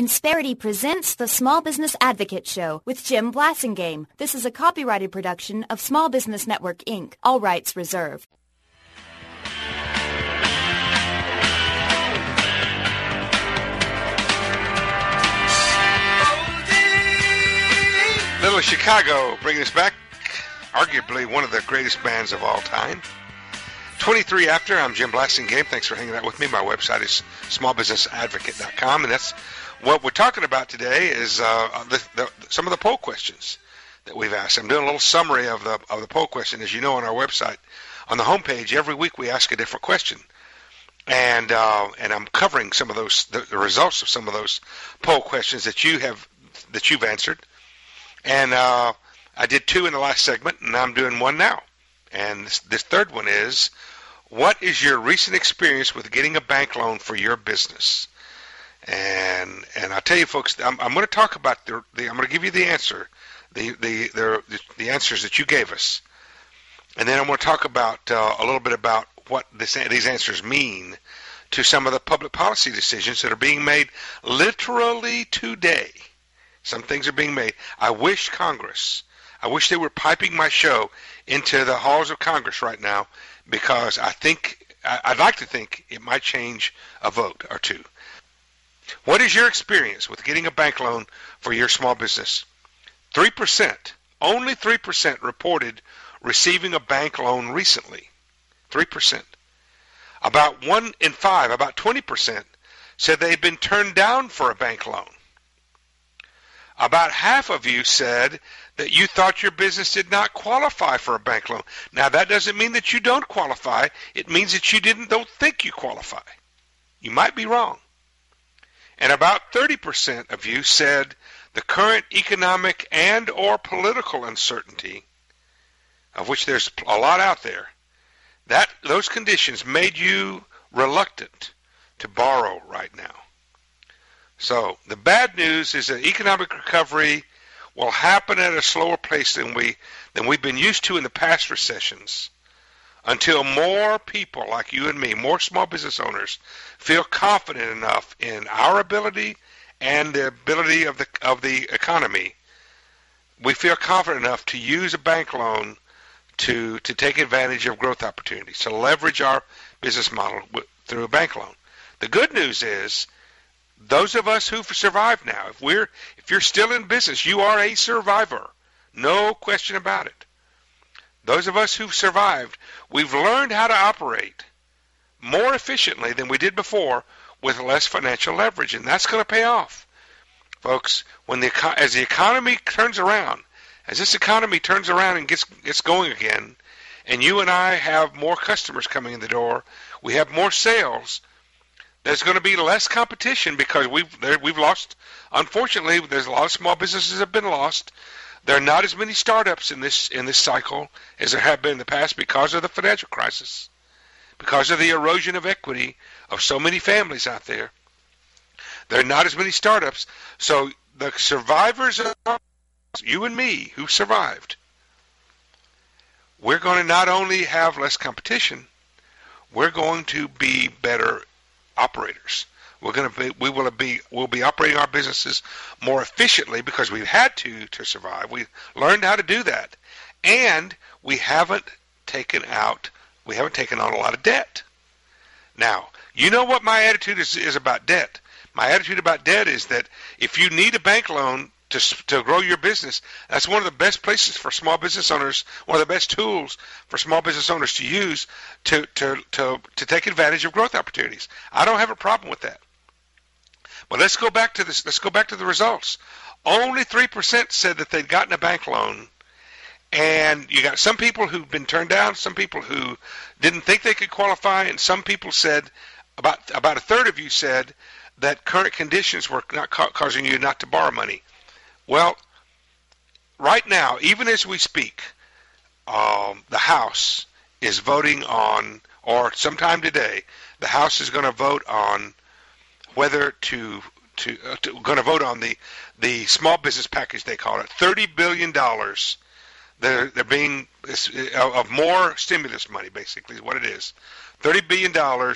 Insperity presents the Small Business Advocate Show with Jim Blasingame. This is a copyrighted production of Small Business Network, Inc., all rights reserved. Little Chicago bringing us back, arguably one of the greatest bands of all time. 23 after, I'm Jim Blasingame. Thanks for hanging out with me. My website is smallbusinessadvocate.com, and that's what we're talking about today is some of the poll questions that we've asked. I'm doing a little summary of the poll question. As you know, on our website, on the homepage, every week we ask a different question, and I'm covering some of those the results of some of those poll questions that you've answered. And I did two in the last segment, and I'm doing one now. And this third one is, what is your recent experience with getting a bank loan for your business? And I'll tell you, folks, I'm going to talk about I'm going to give you the answer, the answers that you gave us, and then I'm going to talk about a little bit about what these answers mean to some of the public policy decisions that are being made literally today. Some things are being made. I wish they were piping my show into the halls of Congress right now, because I'd like to think it might change a vote or two. What is your experience with getting a bank loan for your small business? 3%, only 3% reported receiving a bank loan recently. 3%. About 1 in 5, about 20%, said they've been turned down for a bank loan. About half of you said that you thought your business did not qualify for a bank loan. Now, that doesn't mean that you don't qualify. It means that you don't think you qualify. You might be wrong. And about 30% of you said the current economic and or political uncertainty, of which there's a lot out there, that those conditions made you reluctant to borrow right now. So the bad news is that economic recovery will happen at a slower pace than we've been used to in the past recessions, until more people like you and me, more small business owners, feel confident enough in our ability and the ability of the economy. We feel confident enough to use a bank loan to take advantage of growth opportunities, to leverage our business model through a bank loan. The good news is, those of us who've survived now, if you're still in business, you are a survivor. No question about it. Those of us who've survived, we've learned how to operate more efficiently than we did before with less financial leverage, and that's going to pay off. Folks, as the economy turns around, as this economy turns around and gets going again, and you and I have more customers coming in the door, we have more sales, there's going to be less competition, because we've lost, unfortunately, there's a lot of small businesses that have been lost. There are not as many startups in this cycle as there have been in the past because of the financial crisis, because of the erosion of equity of so many families out there. There are not as many startups. So the survivors of you and me who survived, we're going to not only have less competition, we're going to be better operators. We'll be operating our businesses more efficiently because we've had to survive. We learned how to do that, and we haven't taken on a lot of debt. Now, you know what my attitude is about debt. My attitude about debt is that if you need a bank loan to grow your business, that's one of the best places for small business owners, one of the best tools for small business owners to use to take advantage of growth opportunities. I don't have a problem with that. But let's go back to this. Let's go back to the results. Only 3% said that they'd gotten a bank loan, and you got some people who've been turned down, some people who didn't think they could qualify, and some people said, about a third of you said that current conditions were not causing you not to borrow money. Well, right now, even as we speak, the House is voting on, or sometime today, the House is going to vote on whether going to vote on the small business package, they call it. $30 billion. They're being of more stimulus money, basically, is what it is. $30 billion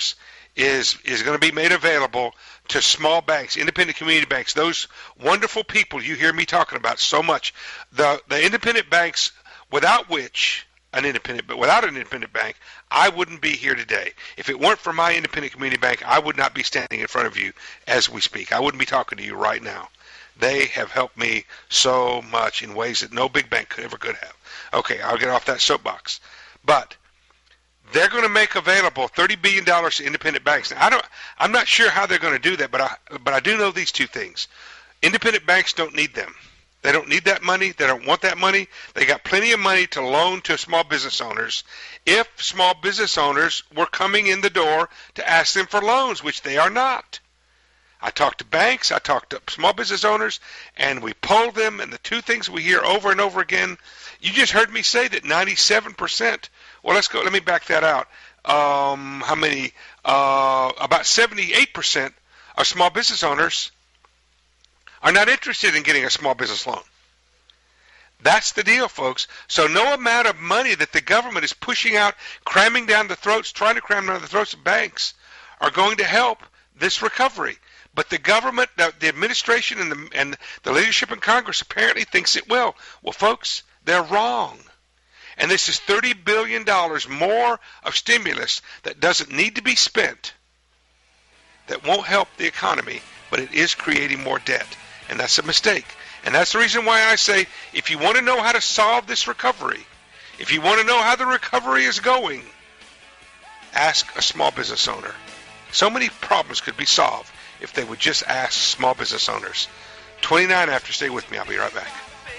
is going to be made available to small banks, independent community banks, those wonderful people you hear me talking about so much. The independent banks without an independent bank, I wouldn't be here today. If it weren't for my independent community bank, I would not be standing in front of you as we speak. I wouldn't be talking to you right now. They have helped me so much in ways that no big bank could have. Okay, I'll get off that soapbox. But they're going to make available $30 billion to independent banks. Now, I'm not sure how they're going to do that, but I do know these two things. Independent banks don't need them. They don't need that money. They don't want that money. They got plenty of money to loan to small business owners if small business owners were coming in the door to ask them for loans, which they are not. I talked to banks, I talked to small business owners, and we polled them, and the two things we hear over and over again, you just heard me say that 97%, well, let me back that out. How many? About 78% of small business owners are not interested in getting a small business loan. That's the deal, folks. So no amount of money that the government is pushing out, trying to cram down the throats of banks, are going to help this recovery. But the government, the administration, and the leadership in Congress apparently thinks it will. Well, folks, they're wrong. And this is $30 billion more of stimulus that doesn't need to be spent, that won't help the economy, but it is creating more debt. And that's a mistake. And that's the reason why I say, if you want to know how to solve this recovery, if you want to know how the recovery is going, ask a small business owner. So many problems could be solved if they would just ask small business owners. 29 after. Stay with me. I'll be right back.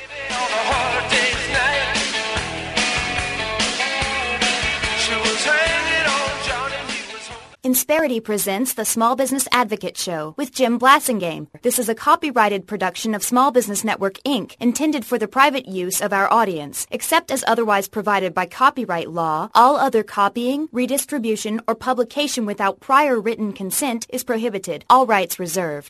Insperity presents the Small Business Advocate Show with Jim Blasingame. This is a copyrighted production of Small Business Network, Inc., intended for the private use of our audience. Except as otherwise provided by copyright law, all other copying, redistribution, or publication without prior written consent is prohibited. All rights reserved.